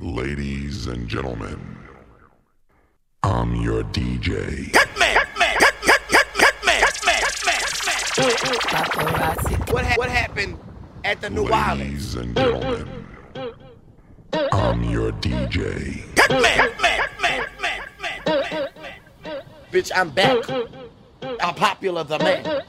Ladies and gentlemen, I'm your DJ. What happened at the New Orleans? Ladies and gentlemen, I'm your DJ. Bitch, I'm back. I'm popular the man.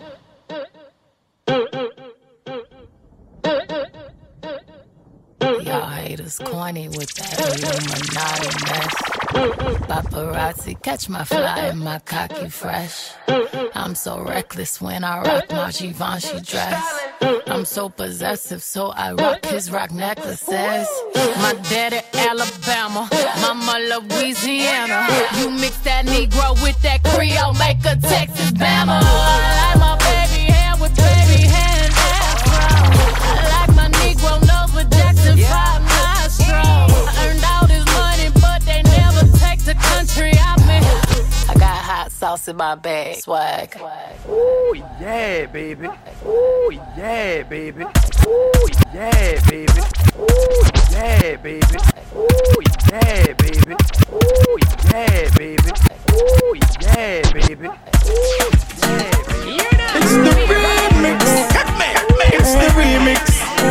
Y'all haters corny with that Illuminati mess. Paparazzi catch my fly and my cocky fresh. I'm so reckless when I rock my Givenchy dress. I'm so possessive, so I rock his rock necklaces. My daddy Alabama, mama Louisiana. You mix that Negro with that Creole, make a Texas Bama. I like my baby hair with baby hair and afro. I like my Negro nose with Jackson 5 nostrils. I earned all this money, but they never take the country out me. I got hot sauce in my bag, swag. Ooh, yeah, baby. Ooh, yeah, baby. Ooh, yeah, baby. Ooh, yeah, baby. Ooh, yeah, baby. Ooh, yeah, baby. Ooh, yeah, baby. Ooh, yeah, baby. It's the remix. It's the remix.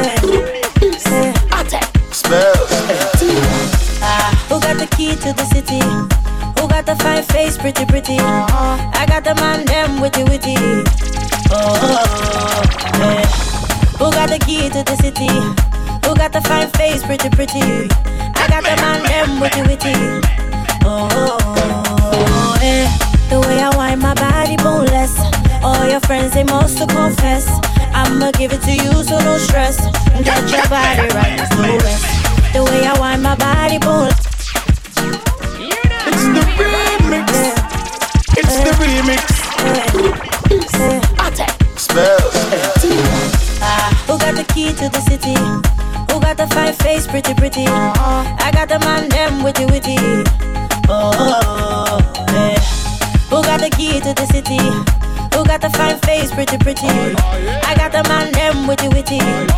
Spells. Who got the key to the city? Who got the fine face, pretty, pretty? I got the man, them witty, witty. Yeah. Who got the key to the city? Who got the fine face, pretty, pretty? I got the man, them witty, witty. Yeah. The way I wind my body boneless. All your friends, they must to confess. I'ma give it to you, so no stress. Get your body right, there's no rest. The way I wind my body boneless. It's the remix. It's the remix. Spells. Who got the key to the city? Who got the fine face, pretty, pretty? I got the man, them witty, witty. Yeah. Who got the key to the city? Who got the fine face, pretty, pretty? I got the man, them witty, witty.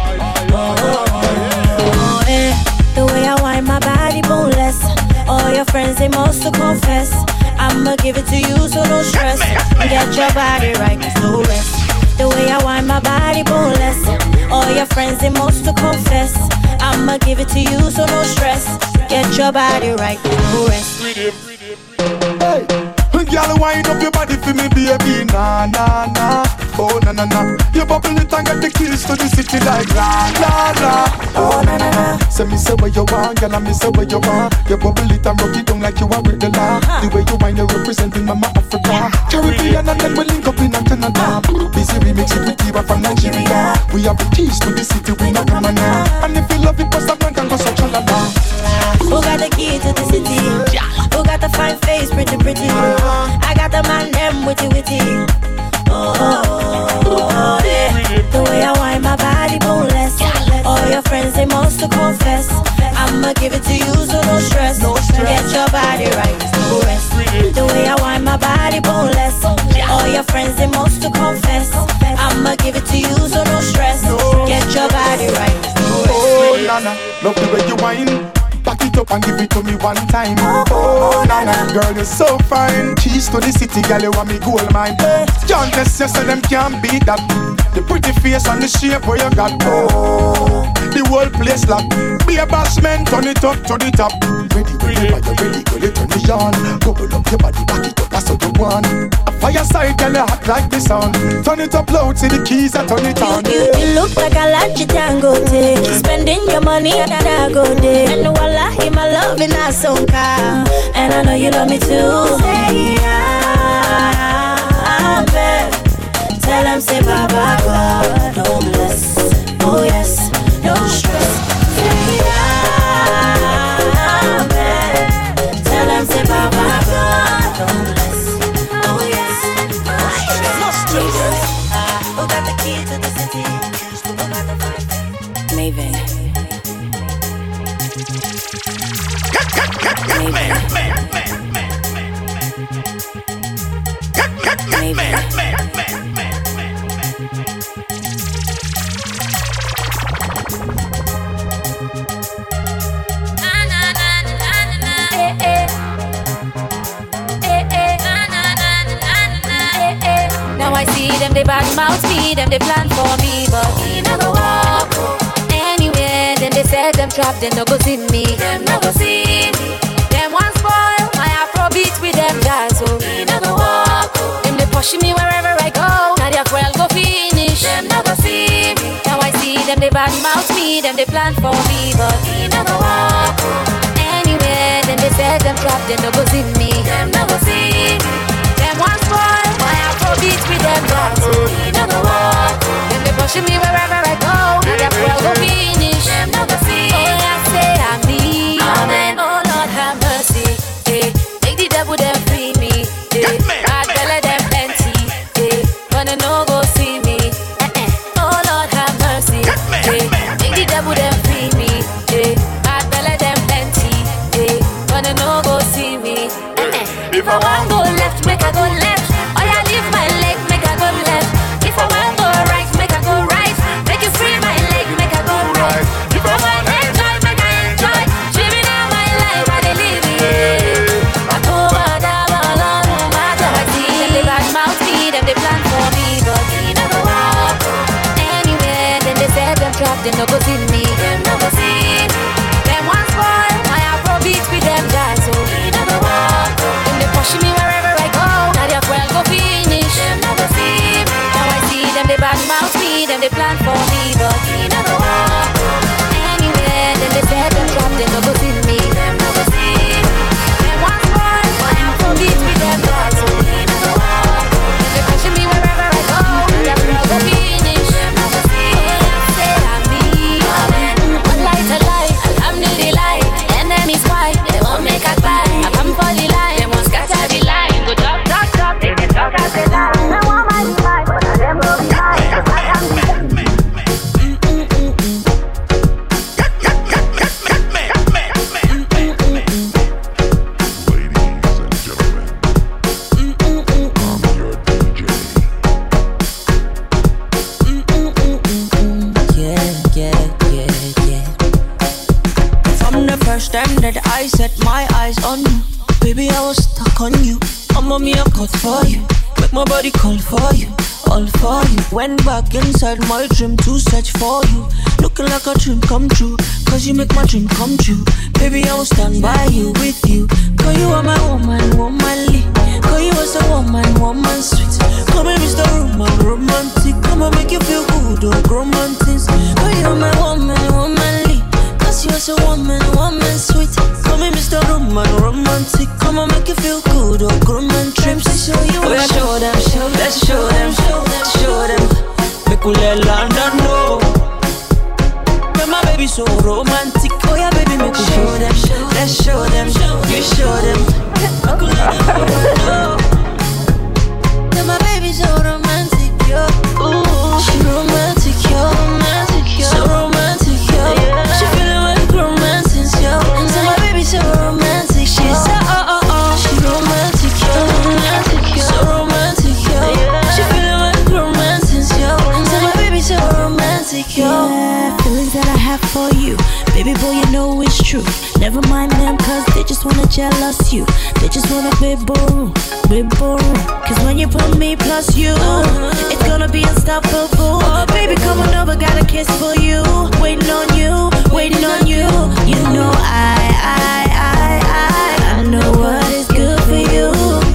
Yeah. The way I wind my body boneless. All your friends, they must to confess. I'ma give it to you, so no stress. Get your body right, there's no rest. The way I wind my body boneless. All your friends, they must to confess. I'ma give it to you, so no stress. Get your body right, there's no rest. Hey, girl, wind up your body for me, baby. Nah, nah, nah. Oh, na na na. You bubble it and get the keys to the city like la la la. Oh, na na na. Say me say what you want, girl, and me say what you want. You bubble it and rock it down like you are with the law. The way you wind, you representing Mama Africa. Caribbean and then we link up in Canada. Busy remix it with Tiwa from Nigeria. We have the keys to the city, we not come now. And if you love it, pass that man can go so chalala. Who got the key to the city? Who got the fine face, pretty, pretty? I got the man, them witty, witty. Yeah. The way I wind my body boneless. All your friends, they must to confess. I'ma give it to you, so no stress. Get your body right, no rest. The way I wind my body boneless. All your friends, they must to confess. I'ma give it to you, so no stress. Get your body right, no rest. Oh, nana, love the way you whine. Back it up and give it to me one time. Oh, nana, girl, you're so fine. Keys to the city, girl, you want me gold mine. John Tess, you say them can't beat that. The pretty face and the shape where you got. Oh, the whole place lock. Be a boss man, turn it up to the top. Ready, ready, ready, girl, you turn me on. Bubble up your body, back it up, that's what you want. A fireside, girl, you hot like the sun. Turn it up loud, see the keys and turn it on. You look like a lot you tango take. Spending your money and I go there. And wallahi, my love in a song car. And I know you love me too. Say I'm bad. Tell them say Baba God, no bless. Oh yes, no stress. Say I'm bad. Tell them say Baba God, no bless. Oh yes, no stress. Who got the key to the city? Who got the fine? Maven. Na na na they bad mouth me, them they plan for me, but me no go walk. Anywhere, then they set them trap, they no go see me, them no go see me. Them one spoil my Afrobeat with them guys, so me no go walk. Them they push me wherever I go, now their fuel go finish, them no go see me. Now I see them they bad mouth me, them they plan for me, but me no go walk. Anywhere, then they set them trap, they no go see me, them no go see me. Them one spoil my Afrobeat with them guys, so me no go walk. Them they push me wherever I go, now their fuel go finish, them no go see me. Oh, I say I'm me, amen. Oh Lord have mercy, yeah. Make the devil them free me, yeah. I'd belly them empty, yeah. Wanna no go see me, oh Lord have mercy, yeah. Make the devil them free me, yeah. I'd belly them empty, yeah. Wanna no go see me, If I want go left, make I go left. Or I leave my leg, make I go left. If I want go right, make I go right. Make you free my leg, make I go right. If I want enjoy, make I enjoy. Living out my life, I dey live it. I go bad, no matter what. See them they bad mouth me, them they plan for me, but me no go walk. Anywhere, then they set them trap, they no go see me, them no go see me. Them one spoil my Afrobeat with them guys, so me no go walk. Them they push me wherever I go, now their fuel go finish, them no go see me. Now I see them they bad mouth me, them they plan for me, but me no go walk. Anywhere, then they set them trap, they no go see me, them no go see me. Them one spoil my Afrobeat with them guys, so me no go walk. Them they push me wherever I go, now their fuel go finish, them no go see me. I say I'm me, amen. One light a light, alhamdulillah. Enemies fight, they won't make a buy. I come for the line, they won't scatter the line. Go talk, talk, talk, they can talk as they lie. I want my life, but I them will be mine. 'Cause I am the first time that I set my eyes on you, baby, I was stuck on you. I'm on me a cut for you, make my body call for you, all for you. Went back inside my dream to search for you, looking like a dream come true, 'cause you make my dream come true. Baby, I will stand by you, with you, 'cause you are my woman, womanly. 'Cause you was a woman, woman sweet. Come here, Mr. Roman, romantic. Come on, make you feel good, oh, romantic. 'Cause you are my woman, womanly. 'Cause you was a woman, woman sweet. Come here, Mr. Roman, romantic. Come on, make you feel good, oh, romantic. Trips to show you, oh, show them, let's show them, show them. Make we let London know. Yeah, my baby so romantic. Oh yeah, baby, make we show them, let's show them, you show them. Make we let London know. Yeah, my baby so romantic, yo. Ooh, she romantic, yo, romantic, yo. So romantic, yo. She feeling like romantic, yo. So my baby so romantic, she's so she romantic, yo, romantic, yo. So romantic, yo. She feeling like romantic, yo. So my baby so romantic, yo. Yeah, feelings that I have for you, baby boy, you know it's true. Never mind them, 'cause they just wanna jealous you. They just wanna be boring, be boring. 'Cause when you put me plus you, it's gonna be unstoppable. Baby, come on over, got a kiss for you. Waiting on you, waiting on you. You know I know what is good for you.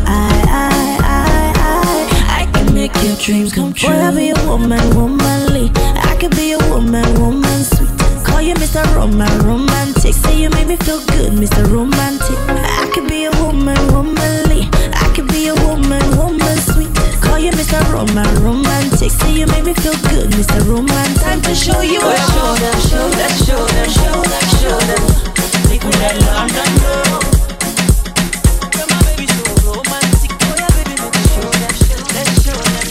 I can make your dreams come true. Boy, I'll be a woman, womanly. I could be a woman, woman sweet. Call you Mr. Roman, romantic. Say you make me feel good, Mr. Romantic. I could be a woman, womanly. I could be a woman, woman sweet. Call you Mr. Roman, romantic. Say you make me feel good, Mr. Romantic. Time to show you. Oh, show them, let's show them, show them. Make me let London know. Yeah, my baby so romantic. Oh yeah, baby, make me show them, let's show them.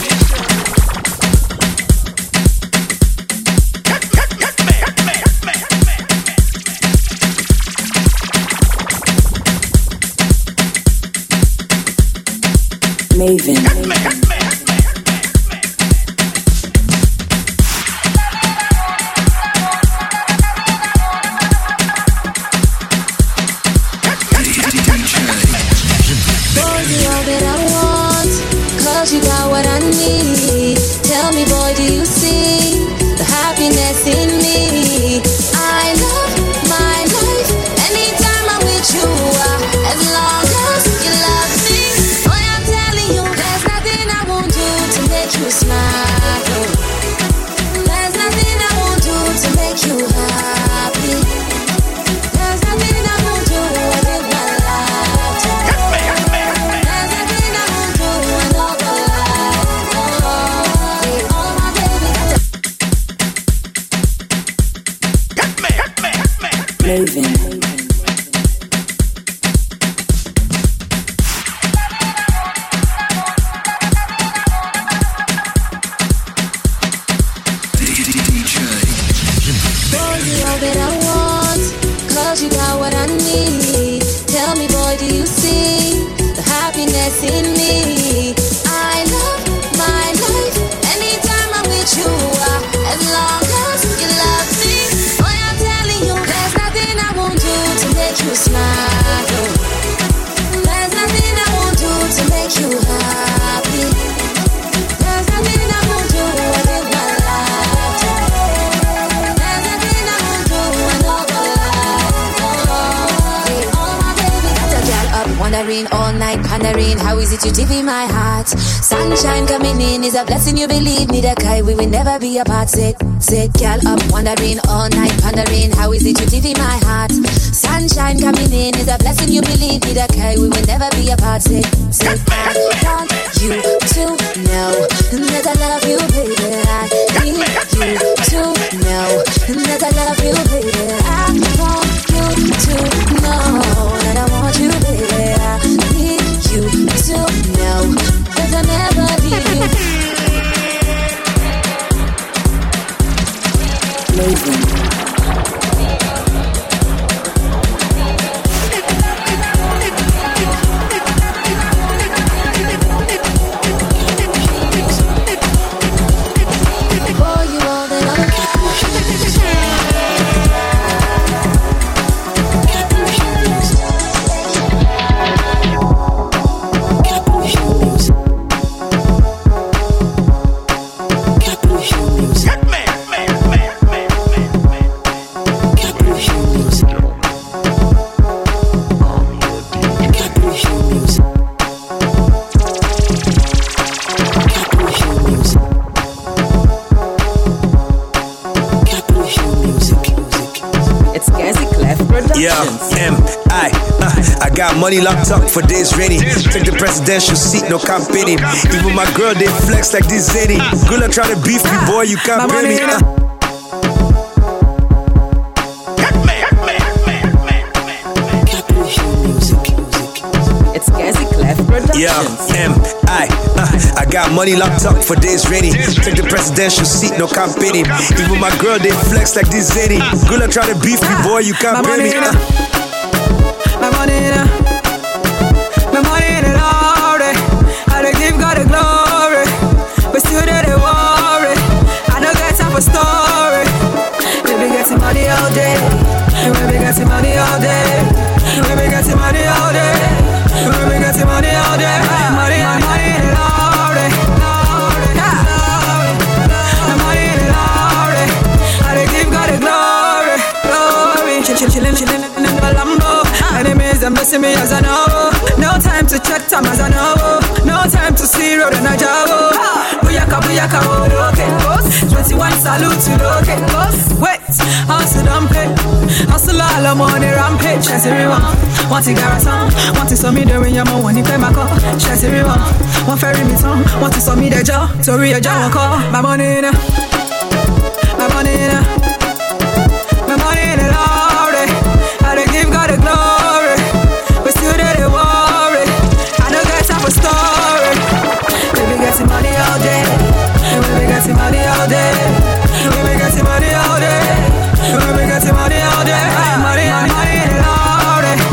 Maven. Boy, you all that I want, 'cause you got what I need. moving. That I want, 'cause you got what I need. Tell me, boy, do you see the happiness in me? I love my life anytime I'm with you, as long as you love me. Boy, I'm telling you, there's nothing I won't do to make you smile. There's nothing I won't do to make you happy. There's nothing I won't do with my life. There's nothing I won't do with all my life. Oh my baby, got a girl up wondering all night, pondering how is it you TV my heart. Sunshine coming in is a blessing, you believe me, the kai we will never be apart. Sit, girl up wondering all night, pondering how is it you TV my heart. Sunshine coming in is a blessing, you believe me, the kai we will never be apart. Sit, I want you to know that I love you, baby. I need you to know that I love you, baby. I want you to know that I want you, baby. I need you to know that I'll never leave you. Moving. For you all that I I got money locked up for days ready. Take the presidential seat, no campaigning. Even my girl, they flex like this Zeddy. Girl, I try to beef me, boy, you can't pay me. It's Gazi Clef Productions. I got money locked up for days ready. Take the presidential seat, no campaigning. Even my girl, they flex like this Zeddy. Girl, I try to beef me, boy, you can't pay me. My money in it, my money in it all day. I dey give God the glory, but still they worry. I don't get time for story. We be getting money all day, and we be getting money all day. We be getting money all day, we be getting money all day. Money in it all day, my money in it all day. I dey give God the glory, glory. Chillin' in the Lambo. Enemies, them blessing me as I know. No time to check time as I know. No time to see road and I jabo. Buyaka, okay. 21 salute to okay. Wait, hustle don't pay. Hustle all I'm on the rampage. Chase everyone. Want to garrison. Want to saw me doing your mom when you pay my call. Chase everyone. Want ferry me tongue. Want to saw me the jaw. Tori a jaw call. My money in it. My money in it. My money in it all day. I dey give God the glory, but still they worry. I don't get time for story. We be getting money all day, and we be getting money all day. We be getting money all day. We be getting money all day. Money in it all day.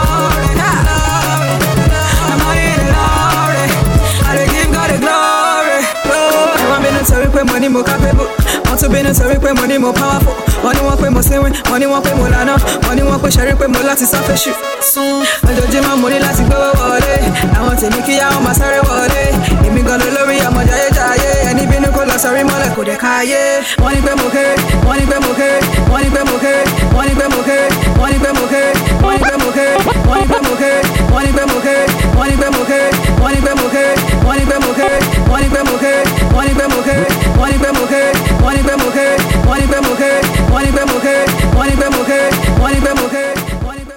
Money in it all day. I dey give God the glory. I'm been a sorry pay money more capable. Want to be a sorry pay money more powerful. Money won't pay more saving, money won't pay more lana. Money won't pay sharing pay more láti selfish. Ọjọ́jọ́ máa money láti gbówó wọlé. Àwọn tèmi kí yá wọn máa sáré wọlé. Èmi gan ló lórí ọmọ jayéjayé. Ẹni bínú kó lọ sọrí mọ́lẹ̀ kò dé káyé. Wọ́n ní pé mo kéré, wọ́n ní pé mo kéré, wọ́n ní pé mo kéré, wọ́n ní pé mo kéré, wọ́n ní pé mo kéré, wọ́n ní pé mo kéré, wọ́n ní pé mo kéré, wọ́n ní pé mo kéré, wọ́n ní pé mo kéré, wọ́n ní pé mo kéré, wọ́n ní pé mo kéré, wọ́n ní pé mo kéré, wọ́n ní pé mo kéré, wọ́n ní pé mo kéré, wọ́n ní pé mo kéré, wọ́n ní pé mo kéré, wọ́n ní pé mo kéré, wọ́n ní pé mo kéré, wọ́n ní pé mo kéré, wọ́n ní pé.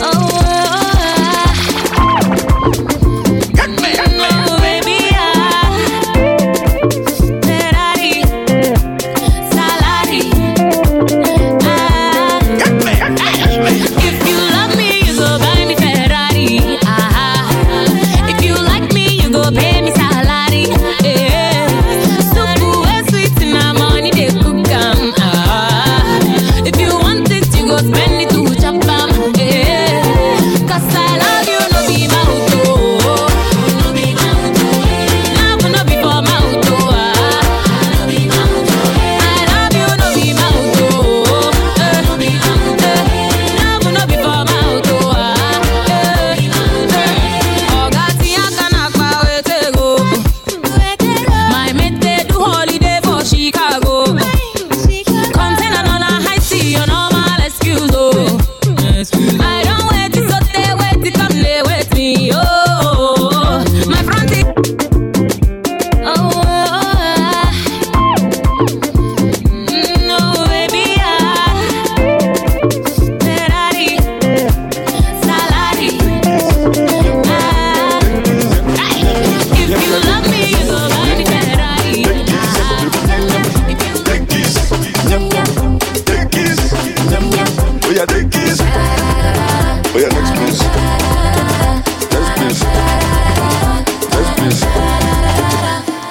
Oh, baby,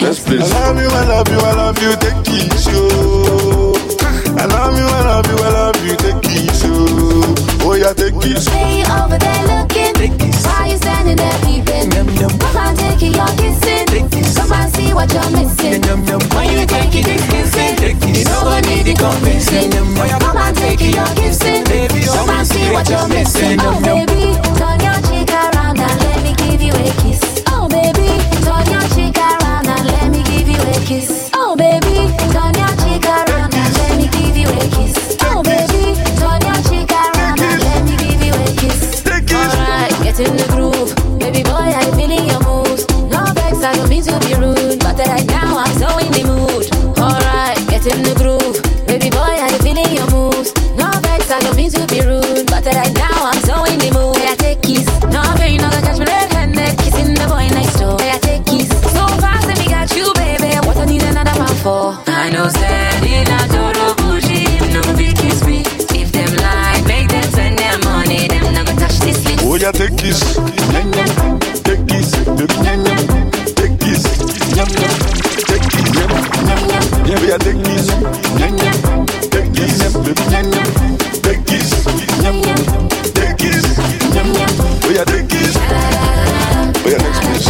Let's play. I love you, I love you, I love you, take it slow. I love you, I love you, I love you, take it slow. Oh yeah, take it slow. Stay over there looking. Why you standing there peeping? Come on, take it, you're kissing. Come on, see what you're missing. When you take it, it's kissing. You don't need it convincing. Come on, take it, you're kissing. Come on, see what you're missing. Oh baby, turn your cheek around and let me give you a kiss. Oh baby, turn your cheek around and let me give you a kiss. Oh baby, turn your cheek around and let me give you a kiss. Oh baby, turn your cheek around and let me give you a kiss. Alright, get in the groove, baby boy, I'm feeling your moves. No vex, I don't mean to be rude, but right now I'm so in the mood. Alright, get in the groove, baby boy, I'm feeling your moves. No vex, I don't mean to be rude, but right now I'm so in the mood. I take kiss, no pain, no catch me red-handed, kissing the boy next door. I take kiss, so fast that we got you, baby. What I need another man for? I know standing out Toro Bushi, no big kiss me. If them lie, make them send their money, them never touch this lip. Oh yeah, take this, take this, take this, take this, yeah, we are take this, take this, take this, take this, oh yeah, take this, oh yeah, next please,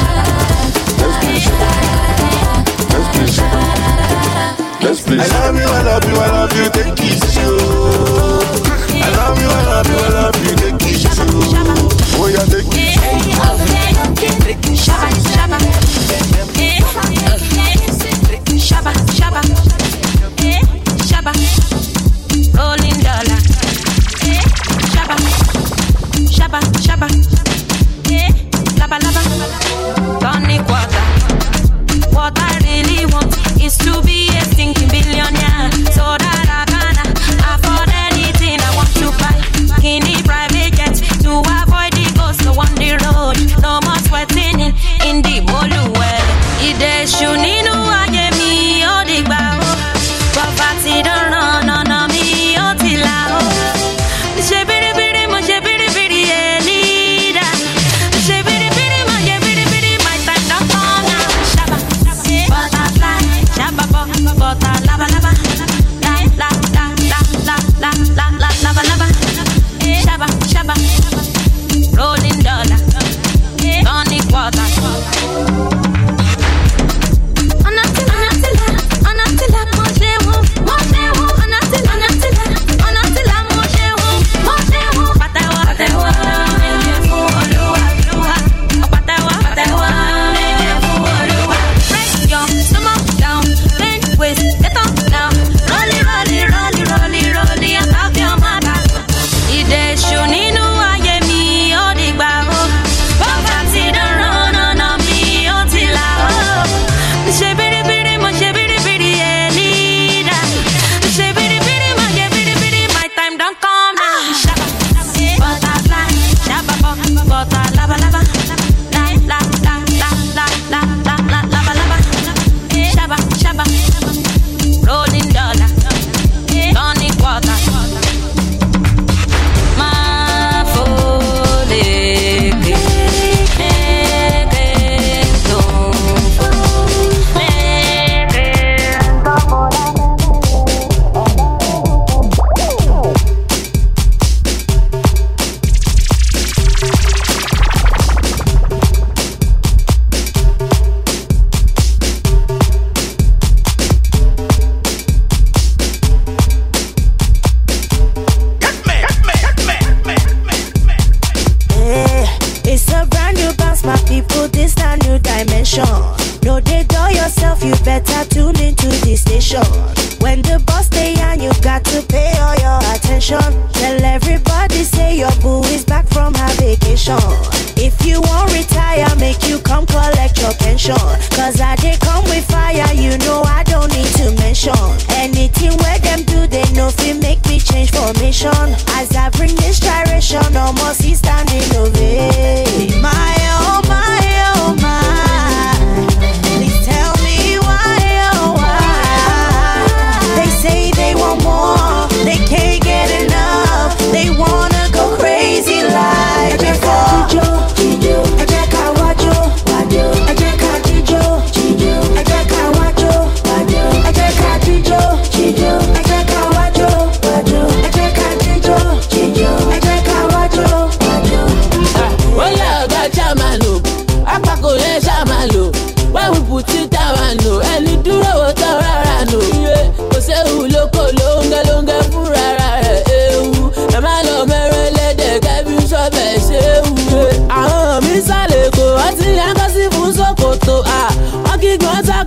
let's please. I love you, I love you, take this, I love you, I love you, I love you, take this, oh yeah, take this. Shabba, shabba, shabba, shabba, shabba, rolling dollar, shabba, shabba, shabba, laba, laba, tonic water. What I really want is to be a stinking billionaire, so that I can afford anything I want to buy. In the private jet to avoid the ghost on the road. No more sweating in the boluwe. Ide shuninu agemi odigba o. Poverty don't run on me otila o. Shebiri biri mo shebiri biri elida. Shebiri biri mo shebiri biri my time don't come now. Shabba, butterfly, shabba, butter, lava, lava, la, la, la, la, la, la, la, lava, lava. Shabba, shabba, rolling dollar, tonic water. No, they do yourself, you better tune into the station. When the boss stay on, you got to pay all your attention. Tell everybody say your boo is back from her vacation. If you won't retire, make you come collect your pension. Cause I they come with fire, you know I don't need to mention. Anything where them do, they know fi make me change formation. As I bring inspiration, no more see standing ovation. My oh my oh my. Please tell me why, oh why. They say they want more, they can't get enough. They wanna go crazy like before.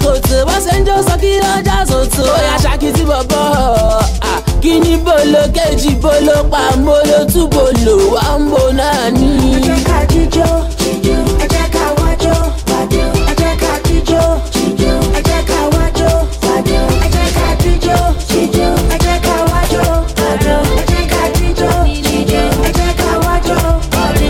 kòtò wọ́n ṣe ń jó sọ́kí lọ́jà sòtò oya ṣàkìtì bọ̀bọ̀ kíní bolo kejì bolo pàmbolo túbolo wà ń bo náà ní. ẹ jẹ́ ká jíjó jíjó ẹ jẹ́ ká wájó wájó ẹ jẹ́ ká jíjó jíjó ẹ jẹ́ ká wájó wájó ẹ jẹ́ ká jíjó jíjó ẹ jẹ́ ká wájó wájó ẹ jẹ́ ká jíjó jíjó ẹ jẹ́ ká wájó wájó.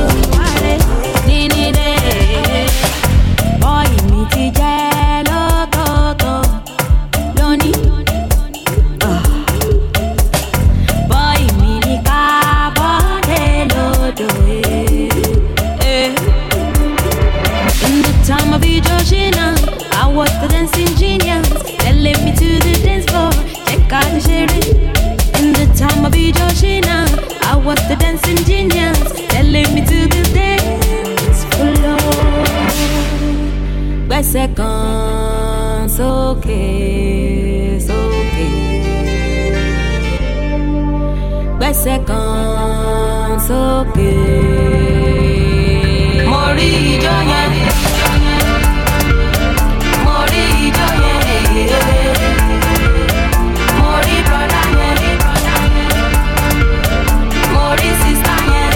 Bọ́ọ̀lù mi ti jẹ́ lọ́tọ̀ọ̀tọ̀ lónìí. Bọ́ọ̀lù mi ní ká bọ́ọ̀dé lódò. In the time of Ijoshina, I was the dancing genius. They led me to the dance floor. Check out the sherry. In the time of Ijoshina, I was the dancing genius. They led me to the dance floor. Gbẹ́sẹ̀ kan sókè sókè. Gbẹ́sẹ̀ kan sókè. Mo rí ijó yẹn. Mo rí ijó yẹn. Mo rí brọ́dá yẹn. Mo rí sísá yẹn.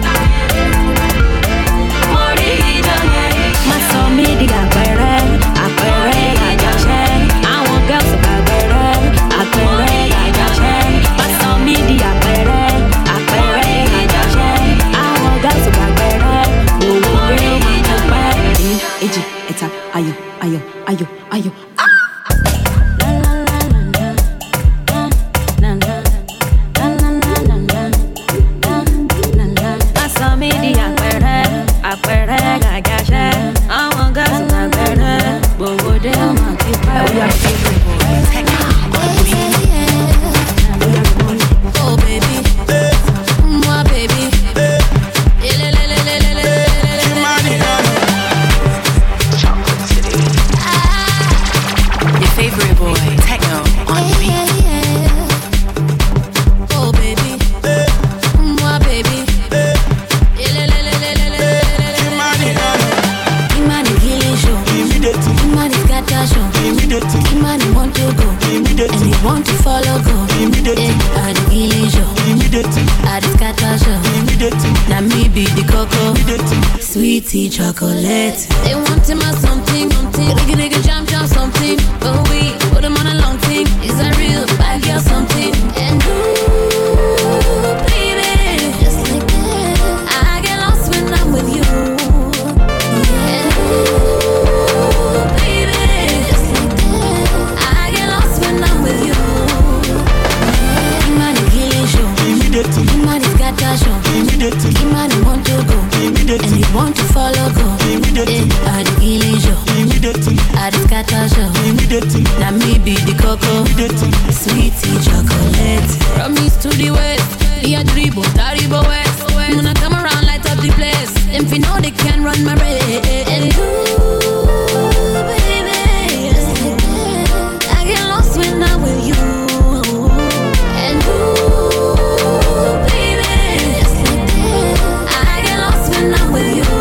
Mo rí ijó yẹn. Má sọ mí di àpẹẹrẹ, àpẹẹrẹ àjọṣe. Àwọn girls àpẹẹrẹ, àpẹẹrẹ àjọṣe. Má sọ mí di àpẹẹrẹ, àpẹẹrẹ àjọṣe. Àwọn girls àpẹẹrẹ, owó dé máa pẹ́. Èjì, ẹ̀ta, ayọ̀, ayọ̀, ayọ̀, ayọ̀. Má sọ mí di àpẹẹrẹ, àpẹẹrẹ àjọṣe. Àwọn girls àpẹẹrẹ, owó dé máa pẹ́. Oh baby, my baby. Your favorite boy, Techno on beat. Oh baby, my baby. Imani killing show, Imani scatter show, Imani want to go, and you want to follow go. I the killing show, I the scatter show. Now me be the cocoa, sweetie chocolate. They want him as something, nigga jump something, but we put him on a long thing. Is that real bad girl something? And ooh, baby, just like that, I get lost when I'm with you. And ooh, baby, just like that, I get lost when I'm with you. Imani killing show, Imani scatter show, Imani want to go, and you want to follow go. I the killing show, I the scatter show. Now me be the cocoa, sweetie chocolate. From east to the west, the Adribo, Taribo west. When I come around, light up the place. Them fi know they can run my race. And ooh, baby, I get lost when I'm with you. And ooh, baby, I get lost when I'm with you.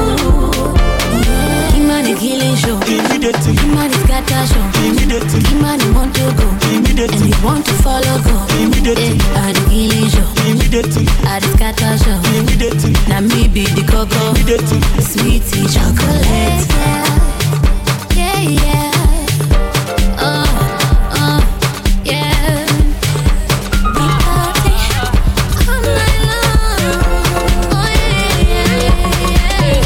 Imani killing show, Imani scatter show, Imani want to go, and you want to follow go. I the killing show, I the scatter show. Now me be the cocoa, sweetie chocolate. Yeah, yeah. Yeah. We party all night long. Oh yeah, yeah,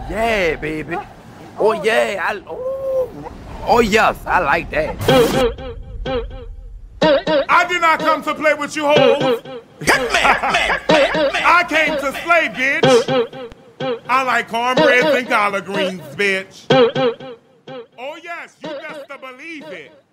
yeah, baby. Oh yeah, oh yes, I like that. I did not come to play with you hoes. I came to slay, bitch. I like cornbread and collard greens, bitch. Oh yes, you best to believe it.